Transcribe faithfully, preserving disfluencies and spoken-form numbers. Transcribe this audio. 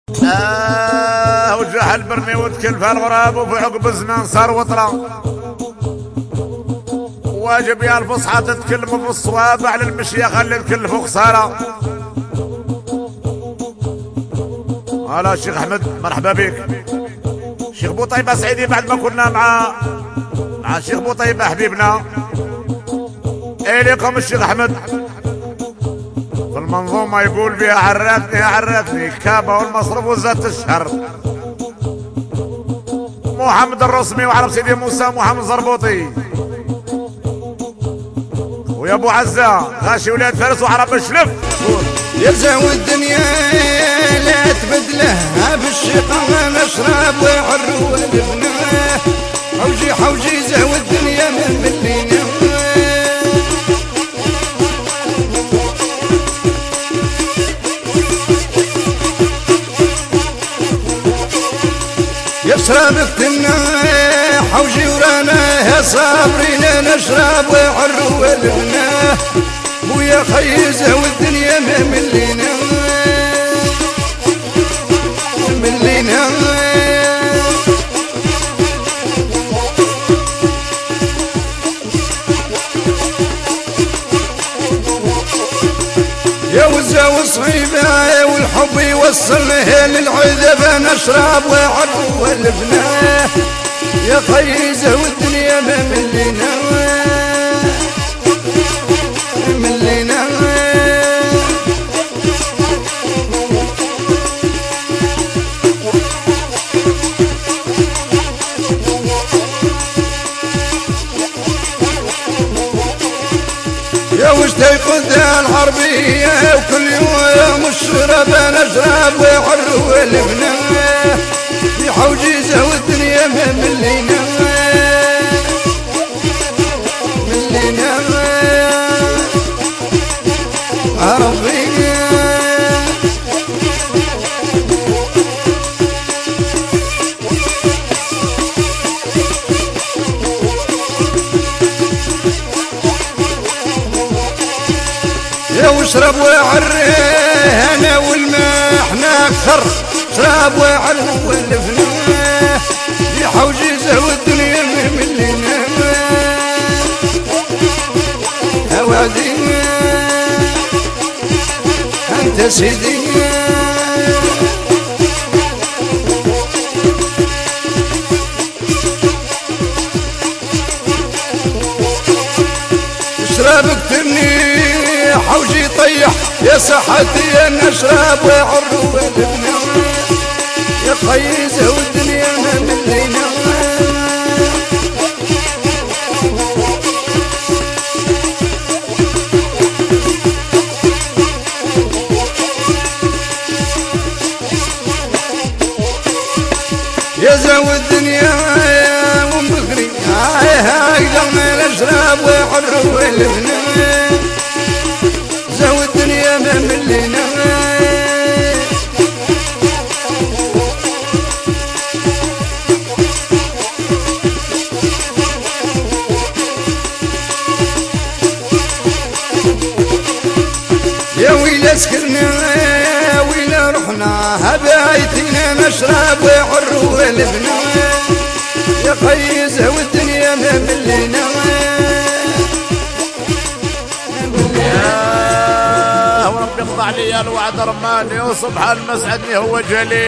آه وجح البرمي وتكل في الغراب وفي عقب الزمان صار وطرة. واجب يا الفصحى تتكلم في الصواب على المشيخ اللي تكلفوا خسارة. هلا الشيخ احمد مرحبا بك. شيخ بوطيبة سعيدي بعد ما كنا مع مع الشيخ بوطيبة حبيبنا. اليكم الشيخ احمد في المنظومة يقول بها عراتني عراتني كابة والمصروف وزات الشهر. محمد الرسمي وعرب سيدي موسى محمد زربوطي ويا ابو عزة غاشي ولاد فارس وعرب الشلف. يرزاو الدنيا لا تبدلها بالشقا نشرب ويعر ولبناه. حوجي حوجي زاو الدنيا من ملينا. يشرب التنا حوجي ورانا يا صابرين نشرب ويعر ولبناه. ويا خيزة والدنيا ما ملينا ملينا. يا وزا وصعيبة والحب يوصلنا للعذاب نشرب ويعر ولبناه. يا خيزة والدنيا ما ملينا ملينا. يا وش تيقظ العربية وكل يوم الشرب نشرب ويعر ولبناه. في حوجيزة والدنيا ما ملينا ملينا عربي. يا واشرب وعري انا والماء احنا اكثر. اشرب وعري ولفناه. في حوجيزه والدنيا ملينا اوعدي انت سيدي. اشرب اكترني حوجي طيح يا صحتي انا اشرب ويعر ولبنا. يا خيزه والدنيا ما ملينا. يا زاو الدنيا ومبكري هاي هاي قلنا نشرب ويعر ولبنا. زاو الدنيا ما ملينا يا ويلا سكرنا ويلا رحنا هبايتنا نشرب ويعر ولبنا. يا خيزة والدنيا ما ملينا يا ورب يقطع لي الوعد رماني وصبح المسعدني هو جليل.